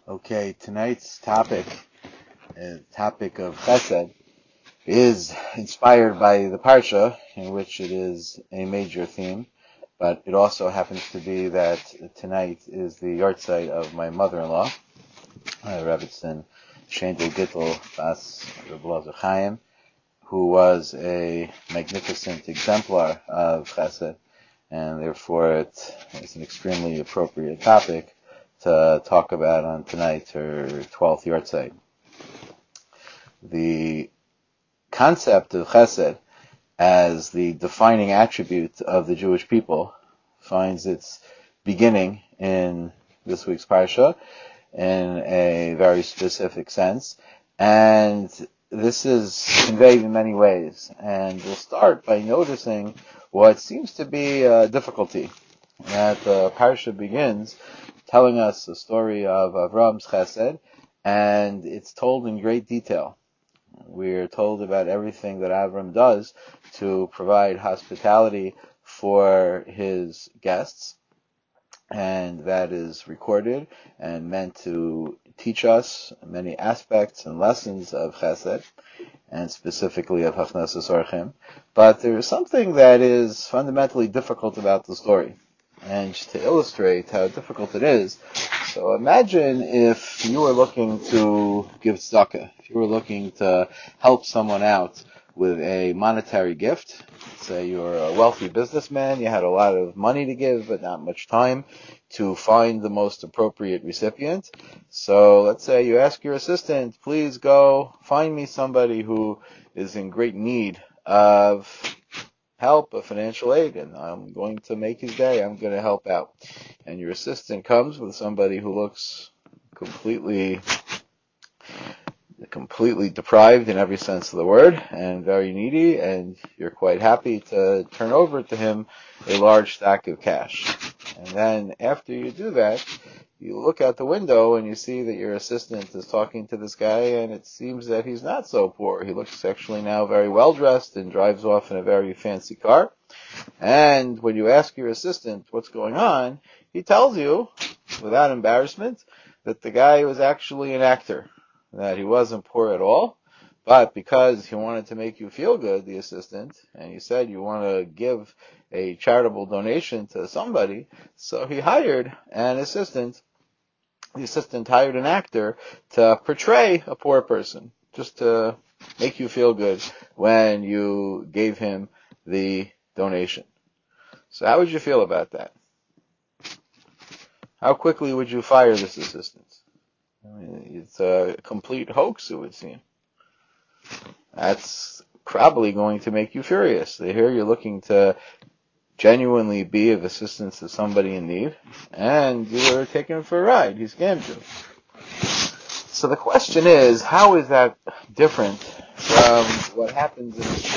Okay, tonight's topic of Chesed, is inspired by the Parsha, in which it is a major theme, but it also happens to be that tonight is the yahrzeit of my mother-in-law, Rebbetzin Shendel Gittel Bas Reb Elazar Chaim, who was a magnificent exemplar of Chesed, and therefore it is an extremely appropriate topic to talk about on tonight, her 12th yahrzeit. The concept of Chesed as the defining attribute of the Jewish people finds its beginning in this week's Parsha in a very specific sense, and this is conveyed in many ways. And we'll start by noticing what seems to be a difficulty, that the Parsha begins telling us the story of Avram's Chesed, and it's told in great detail. We're told about everything that Avram does to provide hospitality for his guests, and that is recorded and meant to teach us many aspects and lessons of Chesed, and specifically of Hachnasas Orchim. But there is something that is fundamentally difficult about the story. And to illustrate how difficult it is, so imagine if you were looking to give tzedakah, if you were looking to help someone out with a monetary gift. Say you're a wealthy businessman, you had a lot of money to give, but not much time to find the most appropriate recipient. So let's say you ask your assistant, please go find me somebody who is in great need of help, of financial aid, and I'm going to make his day, I'm going to help out. And your assistant comes with somebody who looks completely deprived in every sense of the word, and very needy, and you're quite happy to turn over to him a large stack of cash. And then after you do that, you look out the window and you see that your assistant is talking to this guy, and it seems that he's not so poor. He looks actually now very well dressed and drives off in a very fancy car. And when you ask your assistant what's going on, he tells you, without embarrassment, that the guy was actually an actor, that he wasn't poor at all, but because he wanted to make you feel good, the assistant, and you said you want to give a charitable donation to somebody, so he hired an assistant. The assistant hired an actor to portray a poor person, just to make you feel good when you gave him the donation. So how would you feel about that? How quickly would you fire this assistant? I mean, it's a complete hoax, it would seem. That's probably going to make you furious. Here you're looking to genuinely be of assistance to somebody in need, and you were taken for a ride. He scammed you. So the question is, how is that different from what happens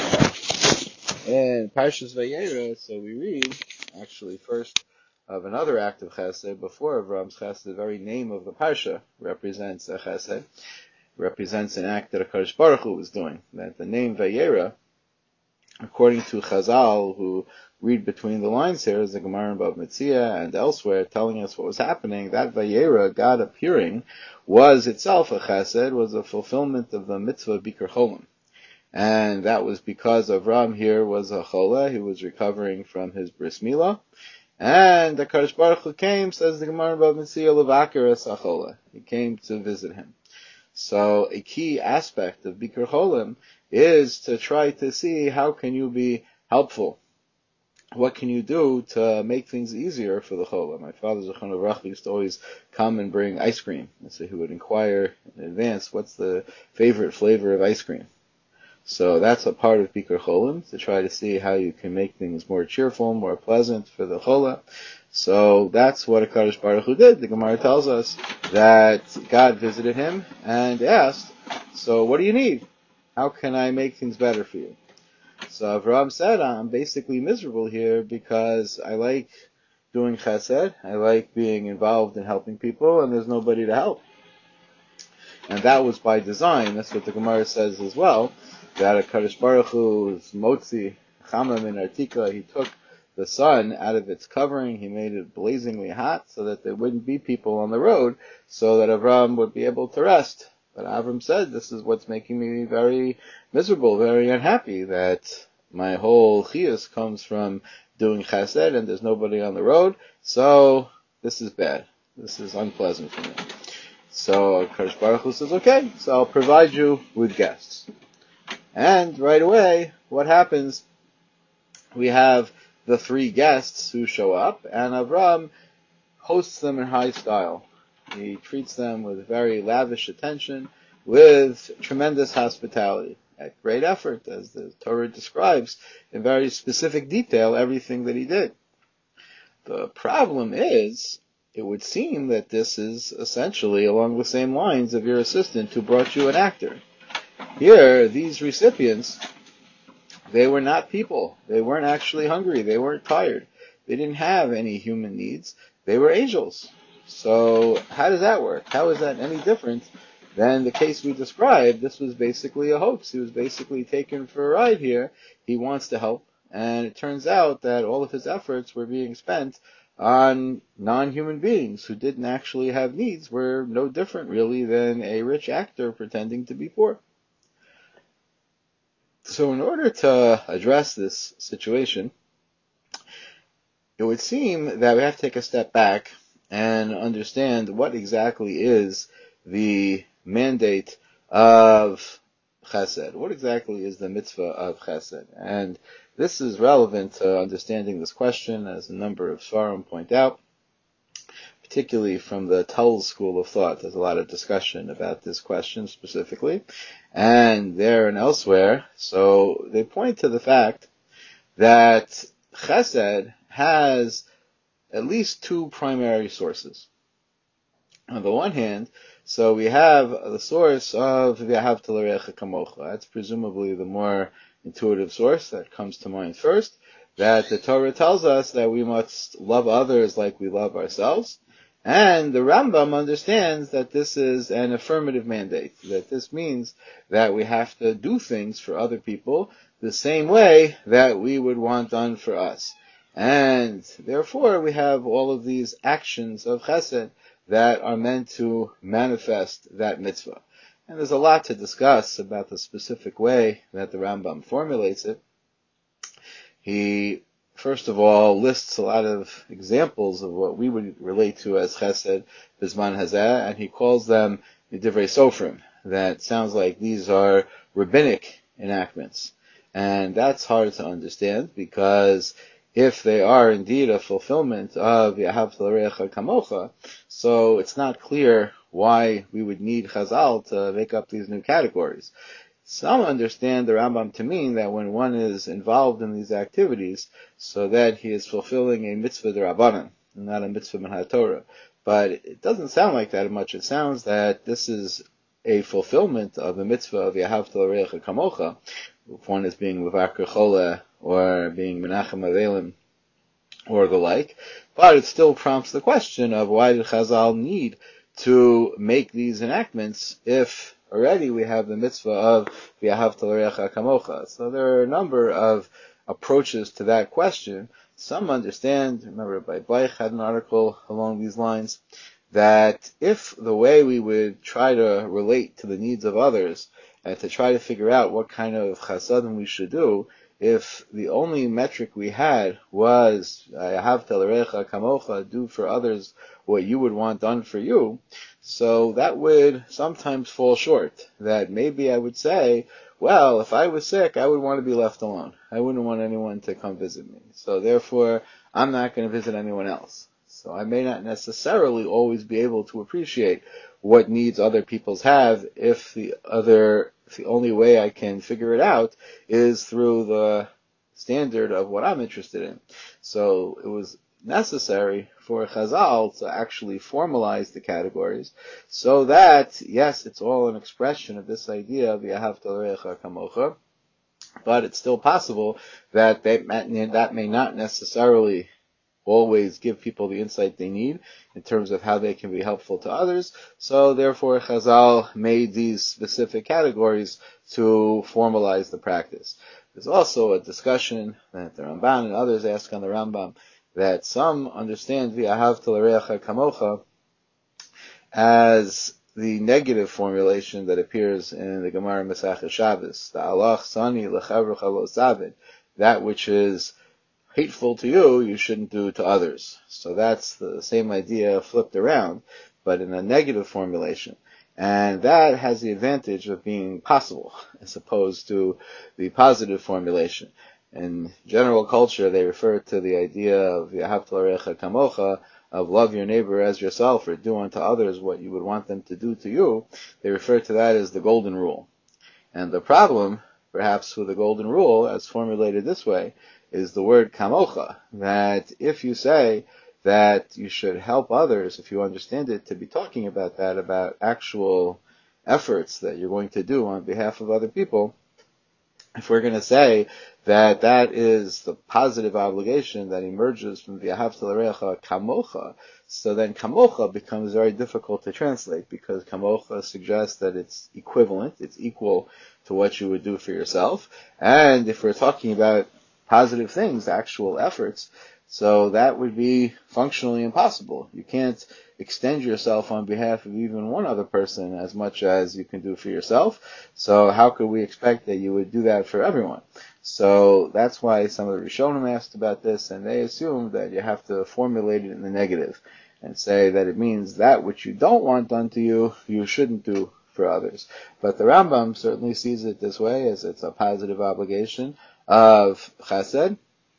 in Parshas Vayera? So we read, actually, first of another act of Chesed before Avram's Chesed. The very name of the Parsha represents a Chesed, represents an act that HaKadosh Baruch Hu was doing. That the name Vayera, according to Chazal, who read between the lines here, as the Gemara in Bava Metzia and elsewhere, telling us what was happening, that Vayera, God appearing, was itself a Chesed, was a fulfillment of the mitzvah Bikur Cholim. And that was because Avram here was a Chola, he was recovering from his Bris Milah, and the HaKadosh Baruch Hu came, says the Gemara in Bava Metzia, Levaker es HaChola. He came to visit him. So a key aspect of Bikur Cholim is to try to see how can you be helpful. What can you do to make things easier for the Cholim? My father, Zechron Levrach, used to always come and bring ice cream. And so he would inquire in advance, what's the favorite flavor of ice cream? So that's a part of Bikur Cholim, to try to see how you can make things more cheerful, more pleasant for the Chola. So that's what HaKadosh Baruch Hu did. The Gemara tells us that God visited him and asked, so what do you need? How can I make things better for you? So Avraham said, I'm basically miserable here because I like doing chesed, I like being involved in helping people, and there's nobody to help. And that was by design. That's what the Gemara says as well, that HaKadosh Baruch Hu's motzi chamam in artika, he took the sun out of its covering. He made it blazingly hot so that there wouldn't be people on the road, so that Avram would be able to rest. But Avram said, this is what's making me very miserable, very unhappy, that my whole chiyus comes from doing chesed and there's nobody on the road, so this is bad. This is unpleasant for me. So Kadosh Baruch Hu says, okay, so I'll provide you with guests. And right away, what happens? We have the 3 guests who show up, and Avram hosts them in high style. He treats them with very lavish attention, with tremendous hospitality, at great effort, as the Torah describes in very specific detail everything that he did. The problem is, it would seem that this is essentially along the same lines of your assistant who brought you an actor. Here, these recipients, they were not people. They weren't actually hungry. They weren't tired. They didn't have any human needs. They were angels. So how does that work? How is that any different than the case we described? This was basically a hoax. He was basically taken for a ride here. He wants to help. And it turns out that all of his efforts were being spent on non-human beings who didn't actually have needs, were no different really than a rich actor pretending to be poor. So in order to address this situation, it would seem that we have to take a step back and understand what exactly is the mandate of chesed. What exactly is the mitzvah of chesed? And this is relevant to understanding this question, as a number of Svarim point out, particularly from the Tull school of thought. There's a lot of discussion about this question specifically, and there and elsewhere. So they point to the fact that chesed has at least 2 primary sources. On the one hand, so we have the source of v'ahavta l'reacha kamocha. That's presumably the more intuitive source that comes to mind first, that the Torah tells us that we must love others like we love ourselves. And the Rambam understands that this is an affirmative mandate, that this means that we have to do things for other people the same way that we would want done for us. And therefore we have all of these actions of chesed that are meant to manifest that mitzvah. And there's a lot to discuss about the specific way that the Rambam formulates it. He, first of all, lists a lot of examples of what we would relate to as chesed, bisman hazeh, and he calls them divrei sofrim. That sounds like these are rabbinic enactments. And that's hard to understand, because if they are indeed a fulfillment of v'ahavta l'reacha kamocha, so it's not clear why we would need Chazal to make up these new categories. Some understand the Rambam to mean that when one is involved in these activities, so that he is fulfilling a mitzvah d'Rabbanan, and not a mitzvah min haTorah. But it doesn't sound like that much. It sounds that this is a fulfillment of the mitzvah of v'ahavta l'reacha kamocha, if one is being Levaker Chole, or being Menachem Avelim, or the like. But it still prompts the question of why did Chazal need to make these enactments if already we have the mitzvah of v'ahavta l'reacha kamocha? So there are a number of approaches to that question. Some understand, remember Rabbi Bleich had an article along these lines, that if the way we would try to relate to the needs of others and to try to figure out what kind of chasadim we should do, if the only metric we had was v'ahavta l'reacha kamocha, do for others what you would want done for you, so that would sometimes fall short. That maybe I would say, well, if I was sick, I would want to be left alone. I wouldn't want anyone to come visit me. So therefore, I'm not going to visit anyone else. So I may not necessarily always be able to appreciate what needs other people's have if the only way I can figure it out is through the standard of what I'm interested in. So it was necessary for Chazal to actually formalize the categories so that, yes, it's all an expression of this idea of v'ahavta l'reacha kamocha, but it's still possible that that may not necessarily always give people the insight they need in terms of how they can be helpful to others. So therefore Chazal made these specific categories to formalize the practice. There's also a discussion that the Ramban and others ask on the Rambam that some understand v'ahavta l'reacha kamocha as the negative formulation that appears in the Gemara Masechah Shabbos, the alach sani l'chavrecha lo saved, that which is hateful to you, you shouldn't do to others. So that's the same idea flipped around, but in a negative formulation. And that has the advantage of being possible, as opposed to the positive formulation. In general culture, they refer to the idea of Yahavta l'recha kamocha, of love your neighbor as yourself, or do unto others what you would want them to do to you. They refer to that as the golden rule. And the problem, perhaps, with the golden rule, as formulated this way, is the word kamocha, that if you say that you should help others, if you understand it to be talking about that, about actual efforts that you're going to do on behalf of other people, if we're going to say that that is the positive obligation that emerges from the Ahavta l'reacha kamocha, so then kamocha becomes very difficult to translate, because kamocha suggests that it's equivalent, it's equal to what you would do for yourself. And if we're talking about positive things, actual efforts, so that would be functionally impossible. You can't extend yourself on behalf of even one other person as much as you can do for yourself. So how could we expect that you would do that for everyone? So that's why some of the Rishonim asked about this, and they assumed that you have to formulate it in the negative and say that it means that which you don't want done to you, you shouldn't do for others. But the Rambam certainly sees it this way, as it's a positive obligation of chesed,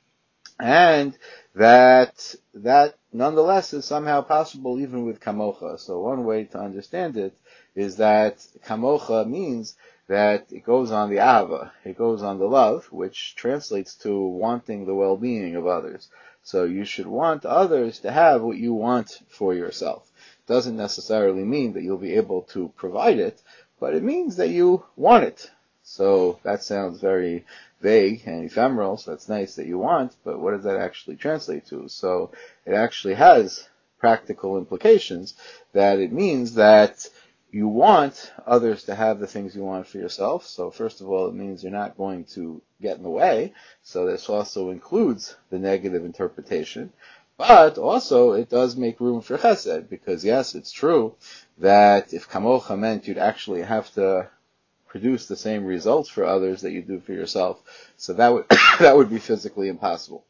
and that nonetheless is somehow possible even with kamocha. So one way to understand it is that kamocha means that it goes on the ahava, it goes on the love, which translates to wanting the well-being of others. So you should want others to have what you want for yourself. It doesn't necessarily mean that you'll be able to provide it, but it means that you want it. So that sounds very vague and ephemeral, so it's nice that you want, but what does that actually translate to? So it actually has practical implications, that it means that you want others to have the things you want for yourself. So first of all, it means you're not going to get in the way. So this also includes the negative interpretation. But also, it does make room for chesed, because yes, it's true that if kamocha meant you'd actually have to produce the same results for others that you do for yourself, so that would that would be physically impossible.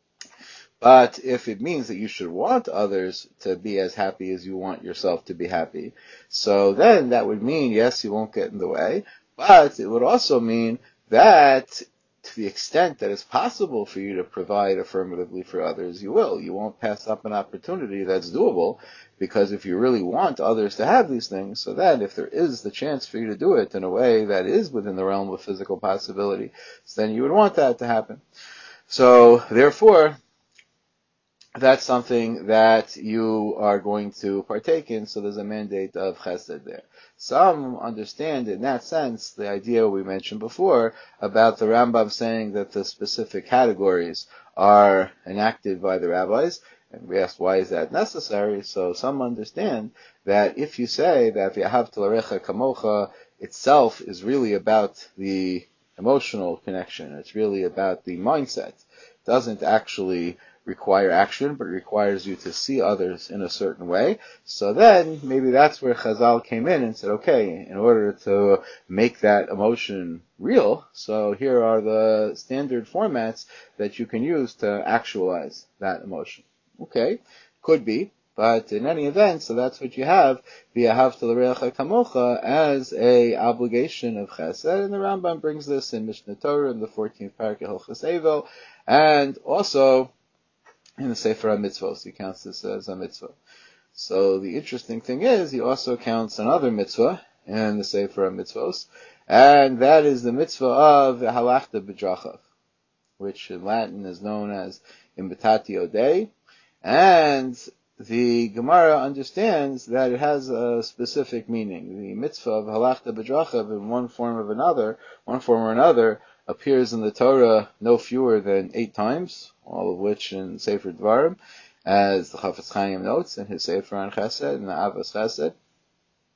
But if it means that you should want others to be as happy as you want yourself to be happy, so then that would mean, yes, you won't get in the way, but it would also mean that to the extent that it's possible for you to provide affirmatively for others, you will. You won't pass up an opportunity that's doable, because if you really want others to have these things, so that if there is the chance for you to do it in a way that is within the realm of physical possibility, so then you would want that to happen. So, therefore, that's something that you are going to partake in, so there's a mandate of chesed there. Some understand in that sense the idea we mentioned before about the Rambam saying that the specific categories are enacted by the rabbis, and we asked why is that necessary. So some understand that if you say that v'ahavta l'recha kamocha itself is really about the emotional connection, it's really about the mindset, it doesn't actually require action, but requires you to see others in a certain way. So then, maybe that's where Chazal came in and said, okay, in order to make that emotion real, so here are the standard formats that you can use to actualize that emotion. Okay, could be, but in any event, so that's what you have, v'ahavta l'reacha kamocha, as a obligation of chesed, and the Rambam brings this in Mishnah Torah in the 14th parak Hilchos Evo, and also in the Sefer HaMitzvos, he counts this as a mitzvah. So the interesting thing is, he also counts another mitzvah in the Sefer HaMitzvos, and that is the mitzvah of halachta b'drachav, which in Latin is known as imitatio Dei, and the Gemara understands that it has a specific meaning. The mitzvah of halachta b'drachav in one form or another, appears in the Torah no fewer than 8 times, all of which in Sefer Dvarim, as the Chafetz Chaim notes in his Sefer on Chesed and the Avos Chesed.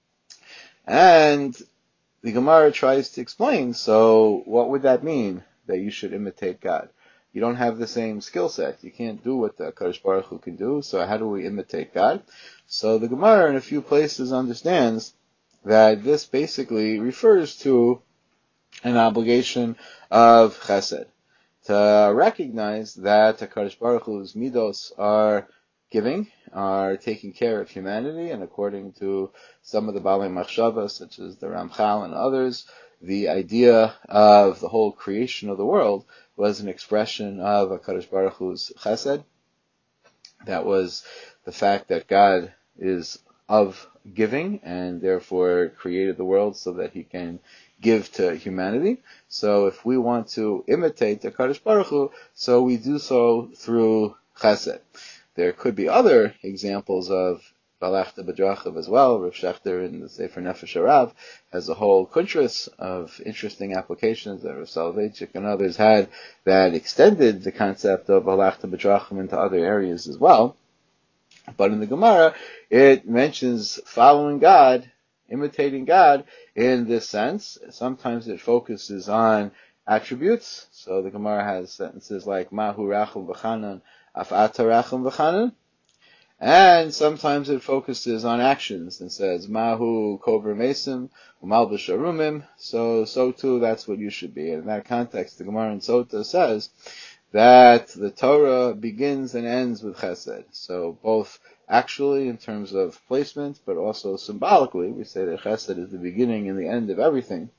And the Gemara tries to explain, so what would that mean? that you should imitate God. You don't have the same skill set. You can't do what the Kadosh Baruch Hu can do, so how do we imitate God? So the Gemara in a few places understands that this basically refers to an obligation of chesed, to recognize that HaKadosh Baruch Hu's midos are giving, are taking care of humanity, and according to some of the Balei Machshava, such as the Ramchal and others, the idea of the whole creation of the world was an expression of HaKadosh Baruch Hu's chesed. That was the fact that God is of giving and therefore created the world so that he can give to humanity. So if we want to imitate the HaKadosh Baruch Hu, so we do so through chesed. There could be other examples of Balachta B'drachav as well. Rav Shechter in the Sefer Nefesh Harav has a whole kuntras of interesting applications that Rav Soloveitchik and others had that extended the concept of Balachta B'drachav into other areas as well. But in the Gemara, it mentions following God, imitating God in this sense. Sometimes it focuses on attributes. So the Gemara has sentences like Mahu Rachum V'chanan, Af'ata Rachum V'chanan. And sometimes it focuses on actions and says, Mahu Kover Mesim, Umalbish Arumim. So too, that's what you should be. And in that context, the Gemara in Sota says that the Torah begins and ends with chesed. So both actually in terms of placement, but also symbolically, we say that chesed is the beginning and the end of everything.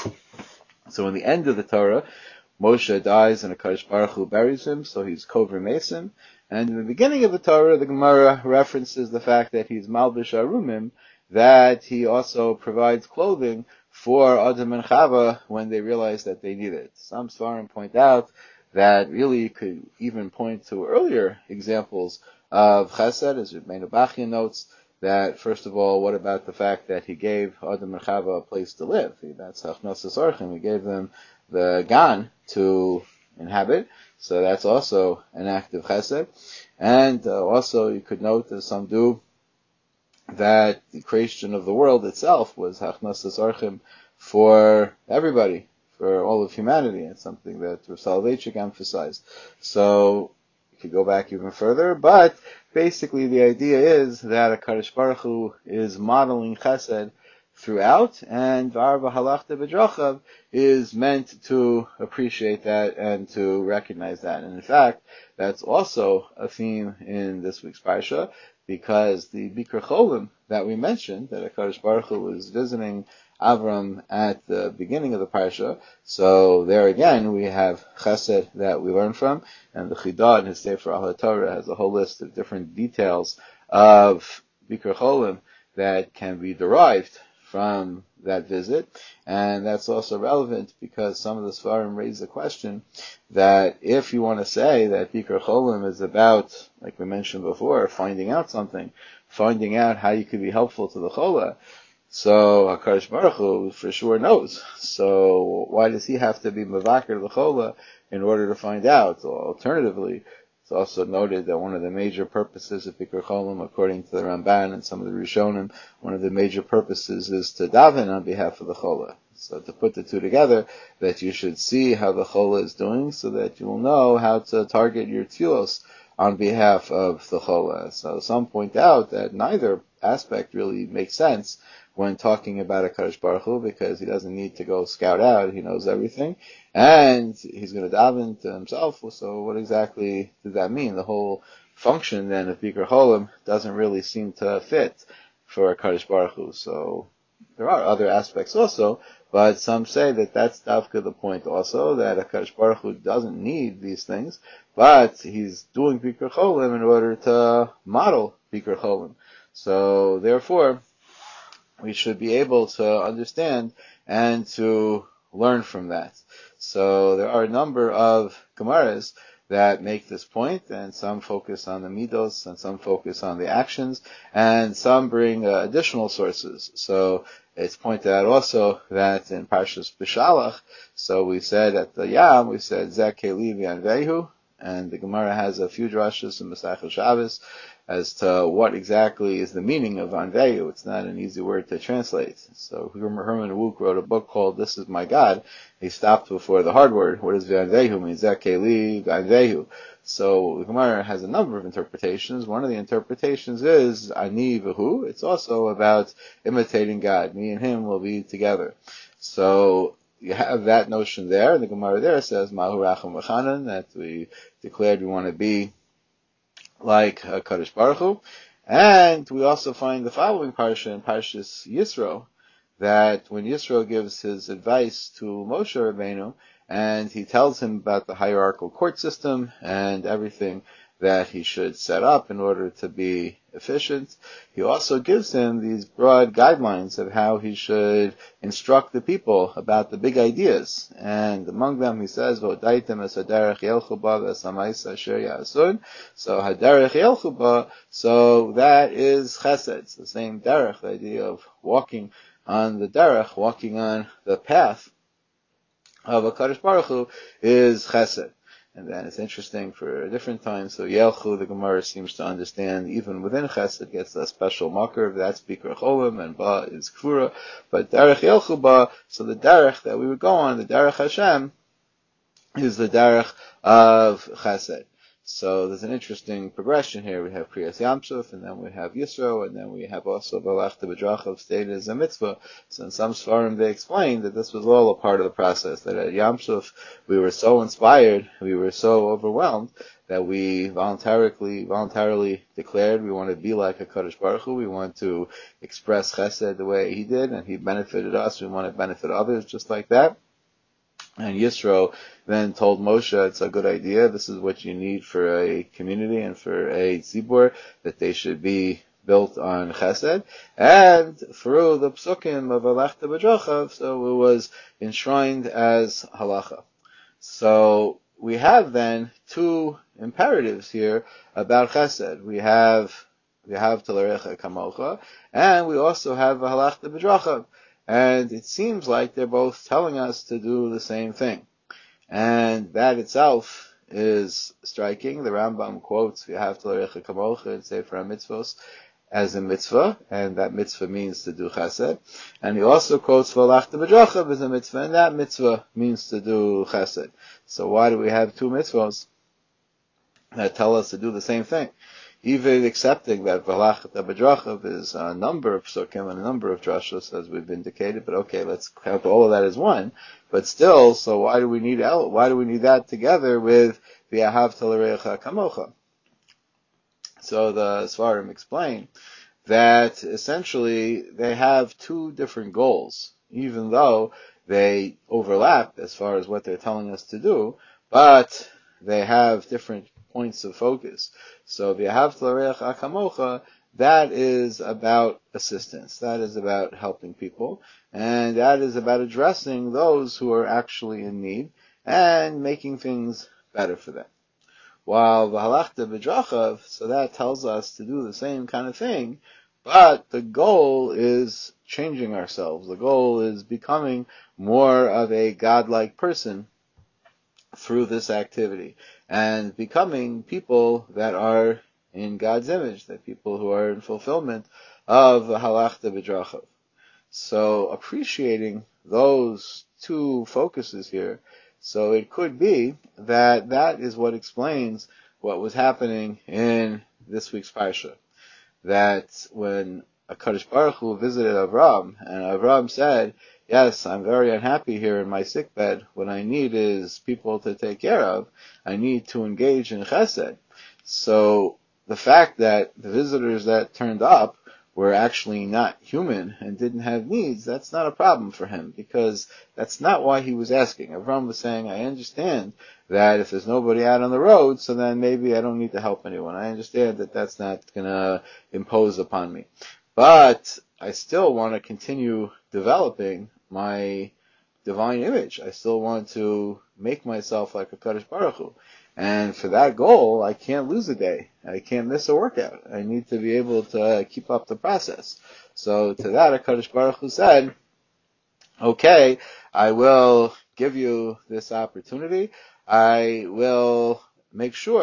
So in the end of the Torah, Moshe dies and HaKadosh Baruch Hu buries him, so he's Kover Mesim. And in the beginning of the Torah, the Gemara references the fact that he's Malbish Arumim, that he also provides clothing for Adam and Chava when they realize that they need it. Some Svarim point out that really you could even point to earlier examples of chesed, as Rebbeinu Bachya notes, that first of all, what about the fact that he gave Adam and Chava a place to live? That's Hachnosas Orchim. He gave them the Gan to inhabit. So that's also an act of chesed. And also you could note, as some do, that the creation of the world itself was hachnasas archim for everybody, for all of humanity. It's something that Rav Soloveitchik emphasized. So you could go back even further, but basically the idea is that HaKadosh Baruch Hu is modeling chesed throughout, and V'arva Halachta B'drachav is meant to appreciate that and to recognize that. And in fact, that's also a theme in this week's Parsha, because the Bikur Cholim that we mentioned, that HaKadosh Baruch Hu was visiting Avram at the beginning of the Parsha, so there again we have Chesed that we learn from, and the Chidah in his Sefer Al HaTorah has a whole list of different details of Bikur Cholim that can be derived from that visit, and that's also relevant because some of the Svarim raise the question that if you want to say that Bikur Cholim is about, like we mentioned before, finding out something, finding out how you could be helpful to the Chola, so HaKadosh Baruch Hu for sure knows. So why does he have to be Mavakir to the Chola in order to find out? Or alternatively, it's also noted that one of the major purposes of Bikur Cholim, according to the Ramban and some of the Rishonim, one of the major purposes is to daven on behalf of the Chola. So to put the two together, that you should see how the Chola is doing so that you will know how to target your tefillos on behalf of the Chola. So some point out that neither aspect really makes sense when talking about HaKadosh Baruch Hu, because he doesn't need to go scout out, he knows everything, and he's going to daven to himself, so what exactly does that mean? The whole function then of Bikur Cholim doesn't really seem to fit for HaKadosh Baruch Hu. So there are other aspects also, but some say that that's Davka the point also, that HaKadosh Baruch Hu doesn't need these things, but he's doing Bikur Cholim in order to model Bikur Cholim. So therefore, we should be able to understand and to learn from that. So there are a number of Gemaras that make this point, and some focus on the midos, and some focus on the actions, and some bring additional sources. So it's pointed out also that in Parshas B'Shalach, so we said at the Yam, we said Zeh Keli V'Yanvehu, and the Gemara has a few drashas in Masechah Shabbos as to what exactly is the meaning of Anvehu. It's not an easy word to translate. So Herman Wouk wrote a book called This Is My God. He stopped before the hard word. What does Anvehu mean? Zekeli Anvehu. So the Gemara has a number of interpretations. One of the interpretations is Ani V'hu. It's also about imitating God. Me and him will be together. So you have that notion there, and the Gemara there says Mahu Racham V'chanan, that we declared we want to be like Kadosh Baruch Hu. And we also find the following parsha in Parshas Yisro, that when Yisro gives his advice to Moshe Rabbeinu, and he tells him about the hierarchical court system and everything that he should set up in order to be efficient, he also gives him these broad guidelines of how he should instruct the people about the big ideas. And among them he says, V'odaitem es haderech yelchu ba v'esamais asher ya'asun. So haderech yelchu ba, so that is chesed. It's the same derech, the idea of walking on the derech, walking on the path of a Kadosh Baruch Hu is chesed. And then it's interesting for a different time. So Yelchu, the Gemara seems to understand, even within chesed gets a special makar. That's Bikra Cholim, and Ba is Kfura. But Derech Yelchu Ba, so the Derech that we would go on, the Derech Hashem, is the Derech of chesed. So there's an interesting progression here. We have Kriyas Yamsuf, and then we have Yisro, and then we have also Balachta B'drachav stated as a mitzvah. So in some Sfarim they explained that this was all a part of the process, that at Yamsuf we were so inspired, we were so overwhelmed, that we voluntarily declared we want to be like a Kadosh Baruch Hu, we want to express chesed the way he did, and he benefited us, we want to benefit others just like that. And Yisro then told Moshe, it's a good idea, this is what you need for a community and for a tzibur, that they should be built on chesed. And through the psukim of Alachta B'drachav, so it was enshrined as halacha. So we have then two imperatives here about chesed. We have Talarecha Kamocha, and we also have Halachta B'drachav. And it seems like they're both telling us to do the same thing. And that itself is striking. The Rambam quotes, V'yahavta l'recha kamocha in Sefer HaMitzvos as a mitzvah, and that mitzvah means to do chesed. And he also quotes V'alachta b'drachav as a mitzvah, and that mitzvah means to do chesed. So why do we have two mitzvahs that tell us to do the same thing? Even accepting that V'alachta b'drachav is a number of psukim and a number of drashos, as we've indicated, but okay, let's count all of that as one. But still, so why do we need that together with V'yahavta l'recha kamocha? So the Svarim explain that essentially they have two different goals, even though they overlap as far as what they're telling us to do, but they have different points of focus. So V'yahavta l'recha kamocha, that is about assistance, that is about helping people, and that is about addressing those who are actually in need and making things better for them. While V'halachta b'drachav, so that tells us to do the same kind of thing, but the goal is changing ourselves. The goal is becoming more of a godlike person through this activity, and becoming people that are in God's image, that people who are in fulfillment of V'halachta b'drachav. So appreciating those two focuses here, so it could be that that is what explains what was happening in this week's Parsha. That when HaKadosh Baruch Hu visited Avram, and Avram said, yes, I'm very unhappy here in my sickbed. What I need is people to take care of. I need to engage in chesed. So the fact that the visitors that turned up were actually not human and didn't have needs, that's not a problem for him, because that's not why he was asking. Avram was saying, I understand that if there's nobody out on the road, so then maybe I don't need to help anyone. I understand that that's not going to impose upon me. But I still want to continue developing my divine image. I still want to make myself like a Kadosh Baruch Hu. And for that goal, I can't lose a day. I can't miss a workout. I need to be able to keep up the process. So to that, HaKadosh Baruch Hu said, okay, I will give you this opportunity. I will make sure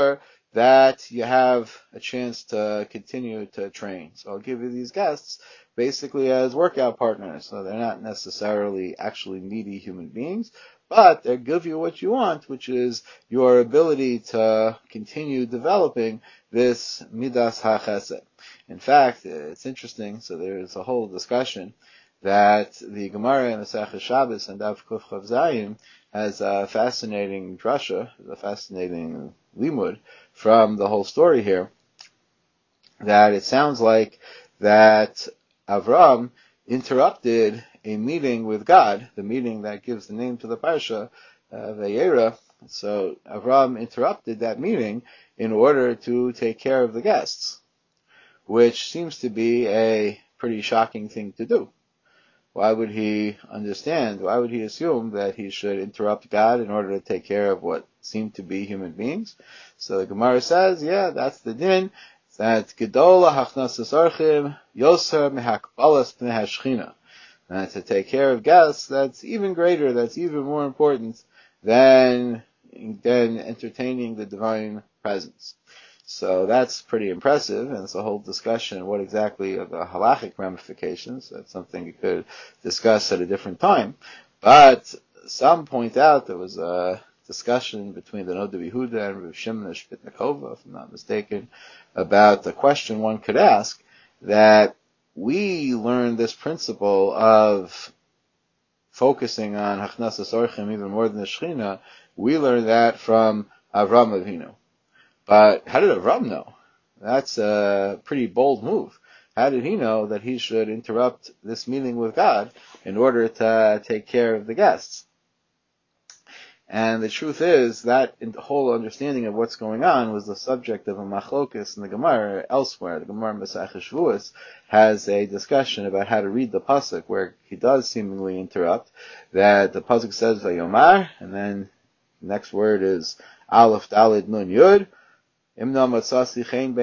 that you have a chance to continue to train. So I'll give you these guests basically as workout partners. So they're not necessarily actually needy human beings, but they give you what you want, which is your ability to continue developing this midas hachesed. In fact, it's interesting. So there's a whole discussion that the Gemara in Masechah Shabbos and Daf Kuf Chav Zayin has a fascinating drasha, a fascinating limud from the whole story here, that it sounds like that Avram interrupted a meeting with God, the meeting that gives the name to the parsha, Vayera. So Avram interrupted that meeting in order to take care of the guests, which seems to be a pretty shocking thing to do. Why would he assume that he should interrupt God in order to take care of what seem to be human beings? So the Gemara says, yeah, that's the din, that Gedola Hachnasas Orchim Yoser Mehakbalas Pnei Hashchina. And to take care of guests, that's even greater, that's even more important than entertaining the divine presence. So that's pretty impressive, and it's a whole discussion what exactly are the halachic ramifications. That's something you could discuss at a different time. But some point out there was a discussion between the Noda Yehuda and Rav Shimon Shpitnikova, if I'm not mistaken, about the question one could ask, that we learn this principle of focusing on Hachnasas Orchim even more than the Shechina, we learn that from Avram Avinu. But how did Avram know? That's a pretty bold move. How did he know that he should interrupt this meeting with God in order to take care of the guests? And the truth is that the whole understanding of what's going on was the subject of a machlokus in the Gemara elsewhere. The Gemara Masechah Shavuos has a discussion about how to read the pasuk, where he does seemingly interrupt. That the pasuk says Vayomar, and then the next word is Aleph Dalid Nun Yud. So the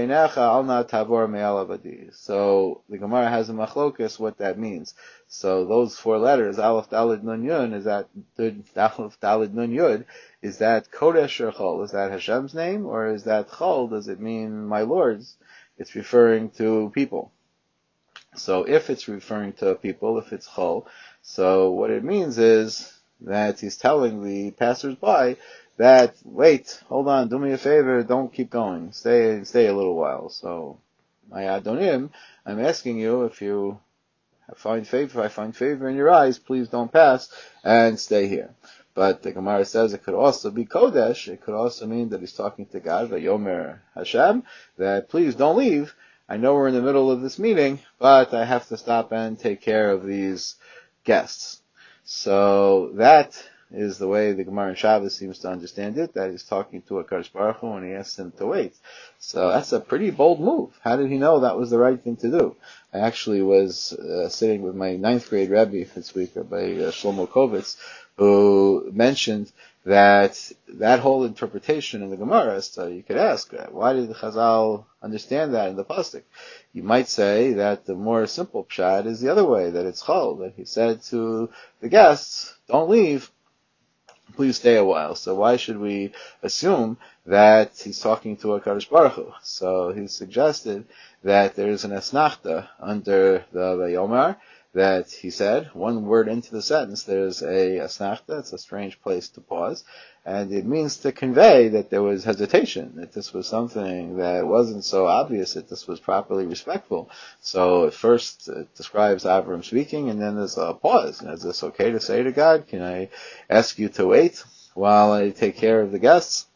Gemara has a machlokus what that means. So those four letters, Aleph Dalid Nun Yud, is that Aleph Dalid Nun Yud? Is that Kodesh or Chol? Is that Hashem's name, or is that Chol? Does it mean my lords? It's referring to people. So if it's referring to people, if it's Chol, so what it means is that he's telling the passers-by that, wait, hold on, do me a favor, don't keep going, stay a little while. So, my Adonim, I'm asking you, if I find favor in your eyes, please don't pass, and stay here. But the Gemara says it could also be Kodesh, it could also mean that he's talking to God, Vayomer Hashem, that please don't leave, I know we're in the middle of this meeting, but I have to stop and take care of these guests. So that is the way the Gemara in Shabbos seems to understand it, that he's talking to HaKadosh Baruch Hu and he asks him to wait. So that's a pretty bold move. How did he know that was the right thing to do? I actually was sitting with my 9th grade Rebbe this week, Rabbi Shlomo Kovitz, who mentioned that whole interpretation in the Gemara, so you could ask, why did the Chazal understand that in the pasuk? You might say that the more simple pshat is the other way, that it's Chol, that he said to the guests, don't leave, please stay a while. So why should we assume that he's talking to HaKadosh Baruch Hu? So he suggested that there's an asnachta under the Vayomar, that he said, one word into the sentence, there's a asnachta, it's a strange place to pause, and it means to convey that there was hesitation, that this was something that wasn't so obvious, that this was properly respectful. So at first it describes Avram speaking, and then there's a pause. Is this okay to say to God? Can I ask you to wait while I take care of the guests?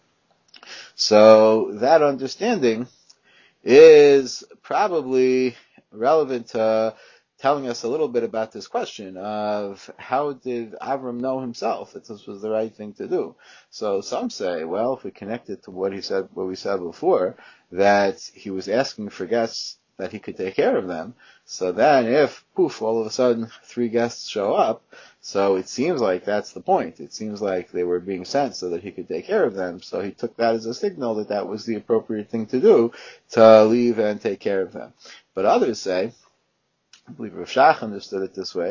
So that understanding is probably relevant to telling us a little bit about this question of how did Avram know himself that this was the right thing to do. So some say, well, if we connect it to what we said before, that he was asking for guests that he could take care of them. So then if, poof, all of a sudden 3 guests show up, so it seems like that's the point. It seems like they were being sent so that he could take care of them. So he took that as a signal that that was the appropriate thing to do, to leave and take care of them. But others say, I believe Rav Shach understood it this way,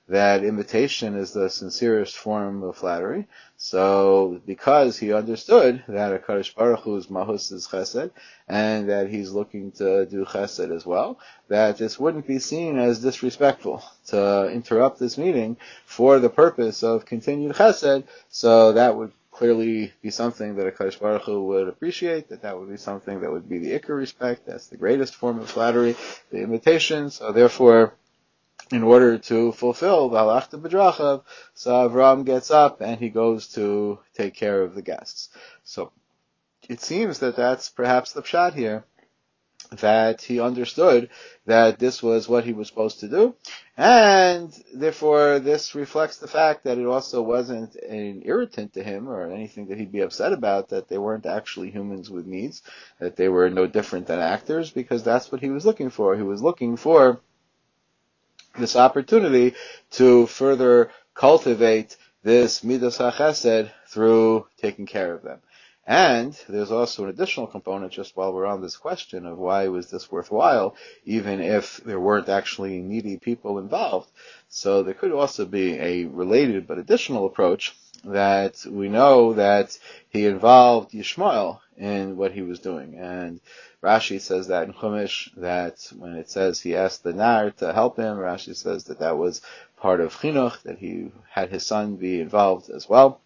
that imitation is the sincerest form of flattery. So, because he understood that HaKadosh Baruch Hu's mahus is chesed, and that he's looking to do chesed as well, that this wouldn't be seen as disrespectful to interrupt this meeting for the purpose of continued chesed. So that would clearly be something that HaKadosh Baruch Hu would appreciate, that would be something that would be the ikar respect. That's the greatest form of flattery, the imitation. So therefore, in order to fulfill the halachta b'drachav, so Avram gets up and he goes to take care of the guests. So it seems that that's perhaps the pshat here, that he understood that this was what he was supposed to do, and therefore this reflects the fact that it also wasn't an irritant to him or anything that he'd be upset about, that they weren't actually humans with needs, that they were no different than actors, because that's what he was looking for. He was looking for this opportunity to further cultivate this midas hachesed through taking care of them. And there's also an additional component, just while we're on this question of why was this worthwhile, even if there weren't actually needy people involved. So there could also be a related but additional approach, that we know that he involved Yishmael in what he was doing. And Rashi says that in Chumash, that when it says he asked the Nar to help him, Rashi says that that was part of Chinuch, that he had his son be involved as well.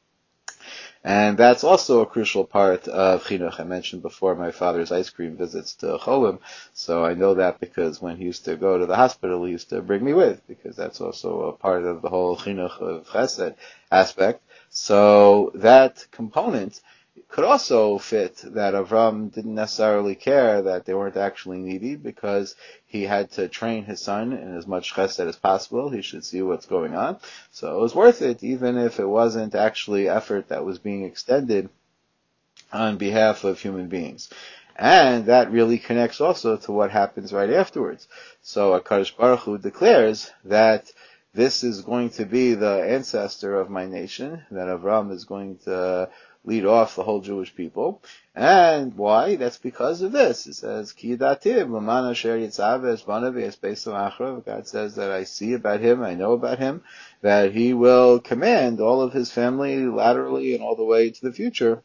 And that's also a crucial part of Chinuch. I mentioned before my father's ice cream visits to Cholim, so I know that because when he used to go to the hospital, he used to bring me with, because that's also a part of the whole Chinuch of Chesed aspect. So that component could also fit that Avram didn't necessarily care that they weren't actually needy, because he had to train his son in as much chesed as possible. He should see what's going on. So it was worth it, even if it wasn't actually effort that was being extended on behalf of human beings. And that really connects also to what happens right afterwards. So HaKadosh Baruch Hu declares that this is going to be the ancestor of my nation, that Avram is going to lead off the whole Jewish people. And why? That's because of this. It says, Ki dativ, l'man asher yitzav es banav es beisam achrav. God says that I see about him, I know about him, that he will command all of his family laterally and all the way to the future,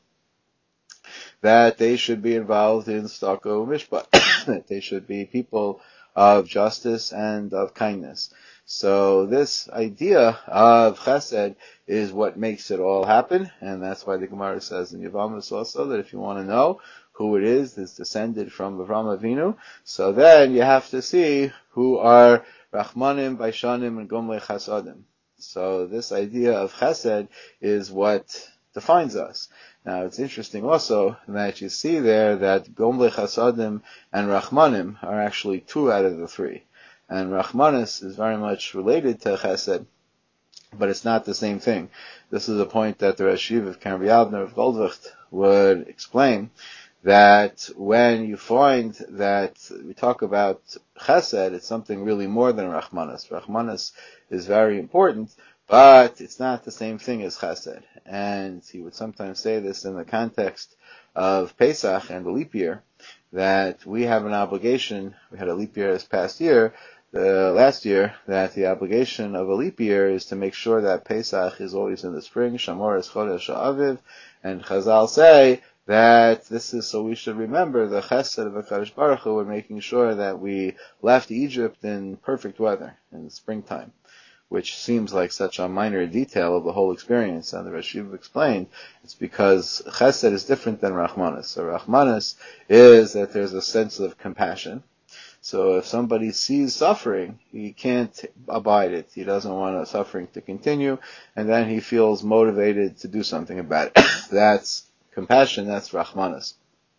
that they should be involved in stako mishpat, that they should be people of justice and of kindness. So this idea of chesed is what makes it all happen, and that's why the Gemara says in Yevamos also that if you want to know who it is that's descended from Avraham Avinu, so then you have to see who are Rachmanim, Baishanim, and Gomlei Chasadim. So this idea of chesed is what defines us. Now it's interesting also that you see there that Gomlei Chasadim and Rachmanim are actually 2 out of the 3. And Rachmanis is very much related to Chesed, but it's not the same thing. This is a point that the Rashiv of Karen Yavner of Goldwicht would explain, that when you find that we talk about Chesed, it's something really more than Rachmanis. Rachmanis is very important, but it's not the same thing as Chesed. And he would sometimes say this in the context of Pesach and the leap year, that we have an obligation. We had a leap year this past year, last year, that the obligation of a leap year is to make sure that Pesach is always in the spring, Shamor es Chodesh Ha'aviv, and Chazal say that this is so we should remember the chesed of HaKadosh Baruch Hu in making sure that we left Egypt in perfect weather in the springtime, which seems like such a minor detail of the whole experience. And the Rashiv explained, it's because chesed is different than Rachmanis. So Rachmanis is that there's a sense of compassion. So if somebody sees suffering, he can't abide it. He doesn't want suffering to continue, and then he feels motivated to do something about it. That's compassion, that's Rachmanis.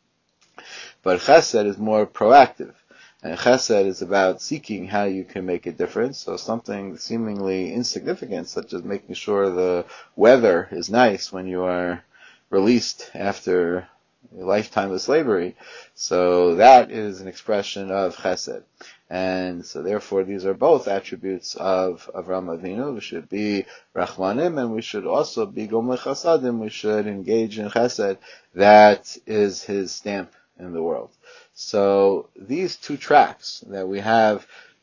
But Chesed is more proactive. And Chesed is about seeking how you can make a difference. So something seemingly insignificant, such as making sure the weather is nice when you are released after a lifetime of slavery. So that is an expression of Chesed. And so therefore these are both attributes of Avraham Avinu. We should be Rachmanim, and we should also be Gomlei Chasadim. We should engage in Chesed. That is his stamp in the world. So these 2 tracks that we have,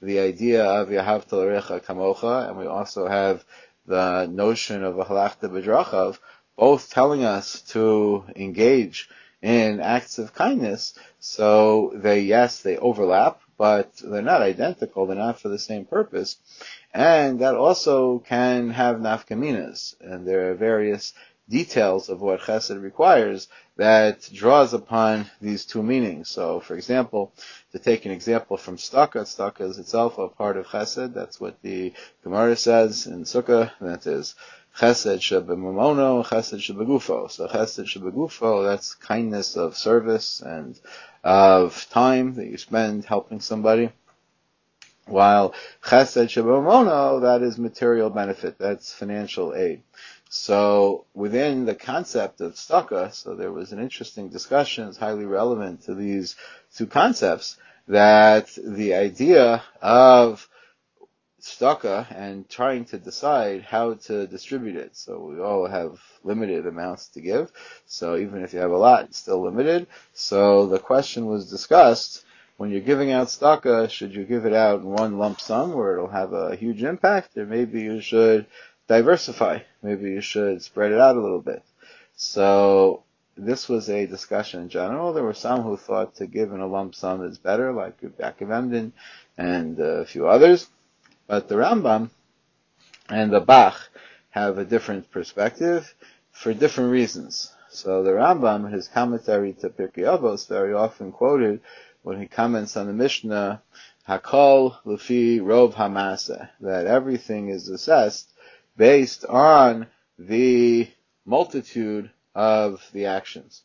the idea of Yahavta L'Recha Kamocha, and we also have the notion of Halachta B'drachav, both telling us to engage in acts of kindness. So they overlap, but they're not identical, they're not for the same purpose. And that also can have nafkaminas, and there are various details of what chesed requires that draws upon these two meanings. So, for example, to take an example from tzedakah is itself a part of chesed. That's what the Gemara says in Sukkah, that is chesed shebemono, chesed shebegufo. So chesed shebegufo, that's kindness of service and of time that you spend helping somebody. While chesed shebemono, that is material benefit, that's financial aid. So within the concept of tzedakah, so there was an interesting discussion, it's highly relevant to these two concepts, that the idea of tzedakah and trying to decide how to distribute it. So we all have limited amounts to give. So even if you have a lot, it's still limited. So the question was discussed, when you're giving out tzedakah, should you give it out in one lump sum where it'll have a huge impact, or maybe you should diversify. Maybe you should spread it out a little bit. So this was a discussion in general. There were some who thought to give in a lump sum is better, like Yaakov Emden and a few others. But the Rambam and the Bach have a different perspective for different reasons. So the Rambam, in his commentary to Pirkei Avos, very often quoted when he comments on the Mishnah, Hakol Lufi Rov Hamasa, that everything is assessed based on the multitude of the actions.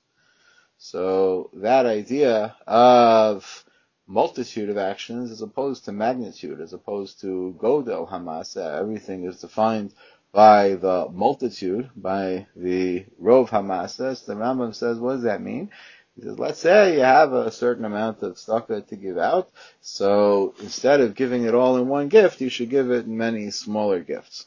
So that idea of multitude of actions as opposed to magnitude, as opposed to Godel Hamasa, everything is defined by the multitude, by the Rov Hamasa. So the Rambam says, what does that mean? He says, let's say you have a certain amount of tzedakah to give out, so instead of giving it all in one gift, you should give it in many smaller gifts.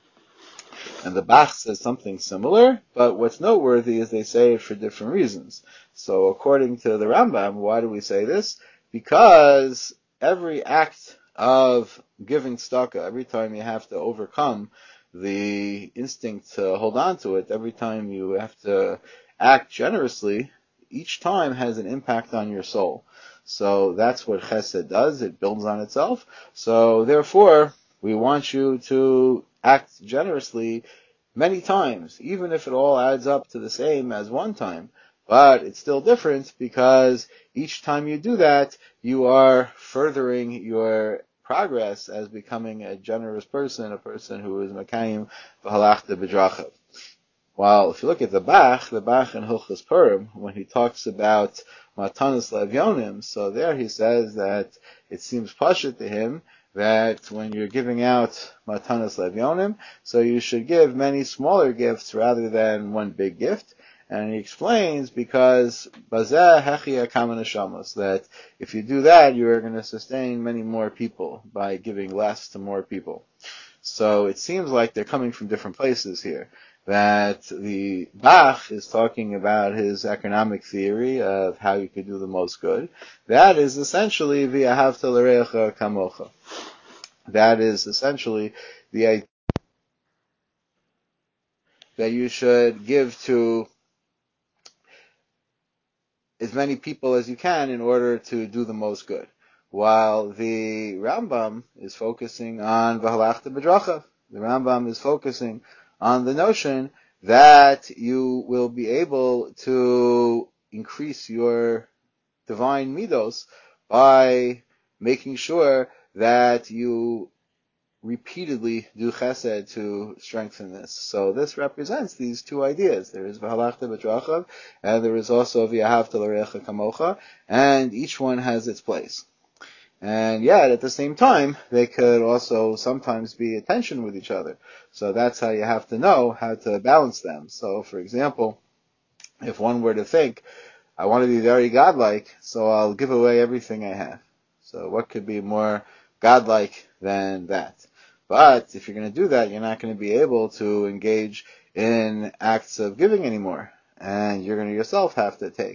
And the Bach says something similar, but what's noteworthy is they say it for different reasons. So according to the Rambam, why do we say this? Because every act of giving tzedakah, every time you have to overcome the instinct to hold on to it, every time you have to act generously, each time has an impact on your soul. So that's what chesed does, it builds on itself. So therefore, we want you to act generously many times, even if it all adds up to the same as one time. But it's still different because each time you do that, you are furthering your progress as becoming a generous person, a person who is Makayim v'halachta b'drachav. While if you look at the Bach in Hilchos Purim, when he talks about Matanos Levyonim, so there he says that it seems pashut to him that when you're giving out Matanos Levyonim, so you should give many smaller gifts rather than one big gift. And he explains because Bazeh Hechia Kama Neshamos, that if you do that, you are going to sustain many more people by giving less to more people. So it seems like they're coming from different places here. That the Bach is talking about his economic theory of how you could do the most good. That is essentially v'ahavta l'reacha kamocha. That is essentially the idea that you should give to as many people as you can in order to do the most good. While the Rambam is focusing on v'halachta b'drachav. The Rambam is focusing on the notion that you will be able to increase your divine midos by making sure that you repeatedly do chesed to strengthen this. So this represents these two ideas. There is v'halachta b'drachav, and there is also v'ahavta l'reacha kamocha, and each one has its place. And yet, at the same time, they could also sometimes be in tension with each other. So that's how you have to know how to balance them. So, for example, if one were to think, I want to be very godlike, so I'll give away everything I have. So what could be more godlike than that? But if you're going to do that, you're not going to be able to engage in acts of giving anymore. And you're going to yourself have to take.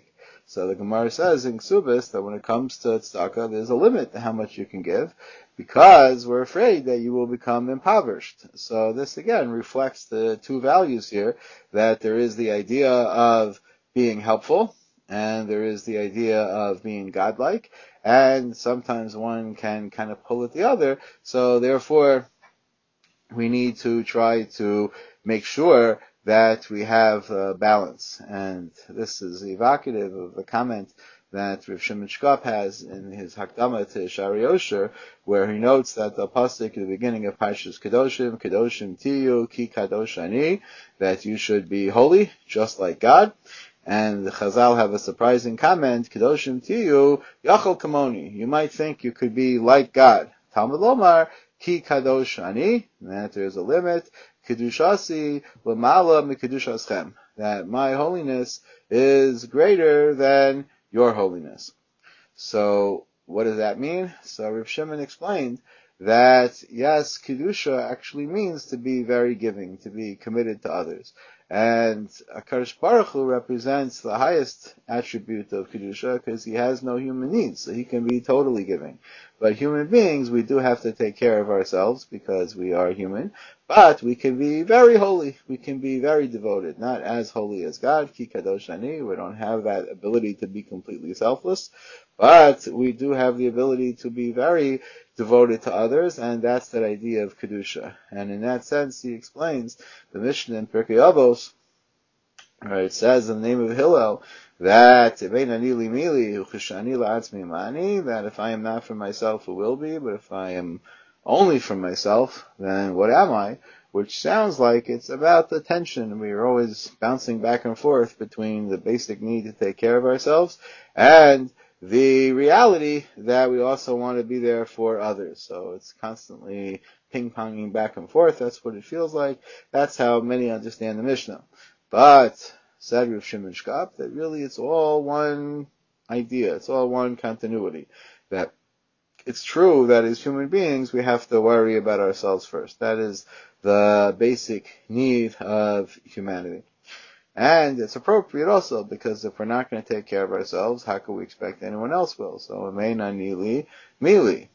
So the Gemara says in Ksubis that when it comes to tzedakah, there's a limit to how much you can give, because we're afraid that you will become impoverished. So this again reflects the two values here, that there is the idea of being helpful, and there is the idea of being godlike, and sometimes one can kind of pull at the other. So therefore, we need to try to make sure that we have balance. And this is evocative of the comment that Rav Shimon Shkop has in his Hakdama to Shari Osher, where he notes that the pasuk at the beginning of Parshas Kedoshim, Kedoshim Tiyu, Ki Kadosh Ani, that you should be holy, just like God. And the Chazal have a surprising comment, Kedoshim Tiyu, Yachol Kamoni. You might think you could be like God. Talmud Lomar, Ki Kadosh Ani, that there's a limit, Kedushasi Lamala Mikedushaschem, that my holiness is greater than your holiness. So, what does that mean? So, Rav Shimon explained that, yes, Kedusha actually means to be very giving, to be committed to others. And HaKadosh Baruch Hu represents the highest attribute of Kedusha because he has no human needs, so he can be totally giving. But human beings, we do have to take care of ourselves because we are human, but we can be very holy, we can be very devoted, not as holy as God, Ki Kadosh Ani, we don't have that ability to be completely selfless, but we do have the ability to be very devoted to others, and that's that idea of Kedusha. And in that sense, he explains the Mishnah in Pirkei Avos, right, it says in the name of Hillel, that that if I am not for myself, who will be? But if I am only for myself, then what am I? Which sounds like it's about the tension. We are always bouncing back and forth between the basic need to take care of ourselves and the reality that we also want to be there for others. So it's constantly ping-ponging back and forth. That's what it feels like. That's how many understand the Mishnah. But said Rav Shimon Shkop that really it's all one idea. It's all one continuity. That it's true that as human beings we have to worry about ourselves first. That is the basic need of humanity. And it's appropriate also because if we're not going to take care of ourselves, how can we expect anyone else will? So, Meina Nili, Mili.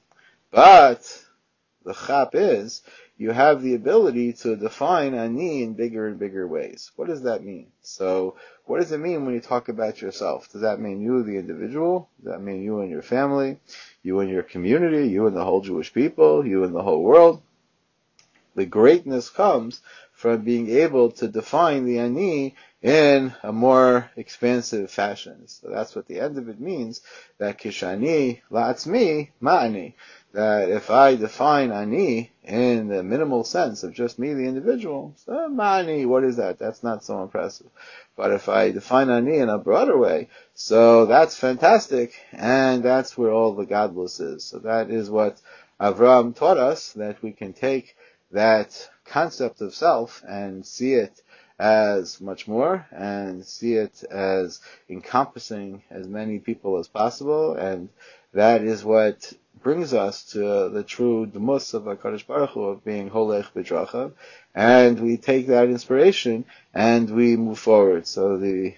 But the chap is, you have the ability to define ani in bigger and bigger ways. What does that mean? So, what does it mean when you talk about yourself? Does that mean you, the individual? Does that mean you and your family? You and your community? You and the whole Jewish people? You and the whole world? The greatness comes from being able to define the ani in a more expansive fashion. So that's what the end of it means, that kishani la'atzmi ma'ani. That if I define ani in the minimal sense of just me, the individual, so ma'ani, what is that? That's not so impressive. But if I define ani in a broader way, so that's fantastic, and that's where all the godless is. So that is what Avram taught us, that we can take that concept of self and see it as much more and see it as encompassing as many people as possible, and that is what brings us to the true demus of HaKadosh Baruch Hu, of being holech b'drachav, and we take that inspiration and we move forward. So the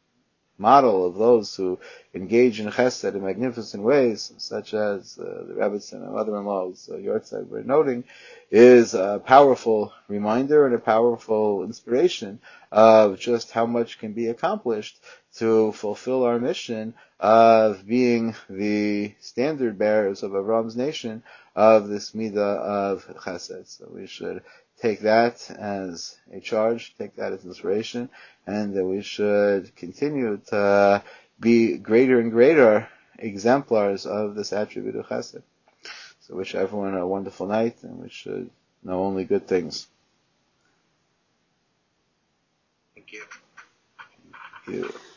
model of those who engage in chesed in magnificent ways, such as the Rebbetzin and mother-in-law's Yortzeit we're noting, is a powerful reminder and a powerful inspiration of just how much can be accomplished to fulfill our mission of being the standard bearers of Avram's nation of this midah of chesed. So we should take that as a charge, take that as inspiration, and that we should continue to be greater and greater exemplars of this attribute of chesed. So wish everyone a wonderful night, and we should know only good things. Thank you. Thank you.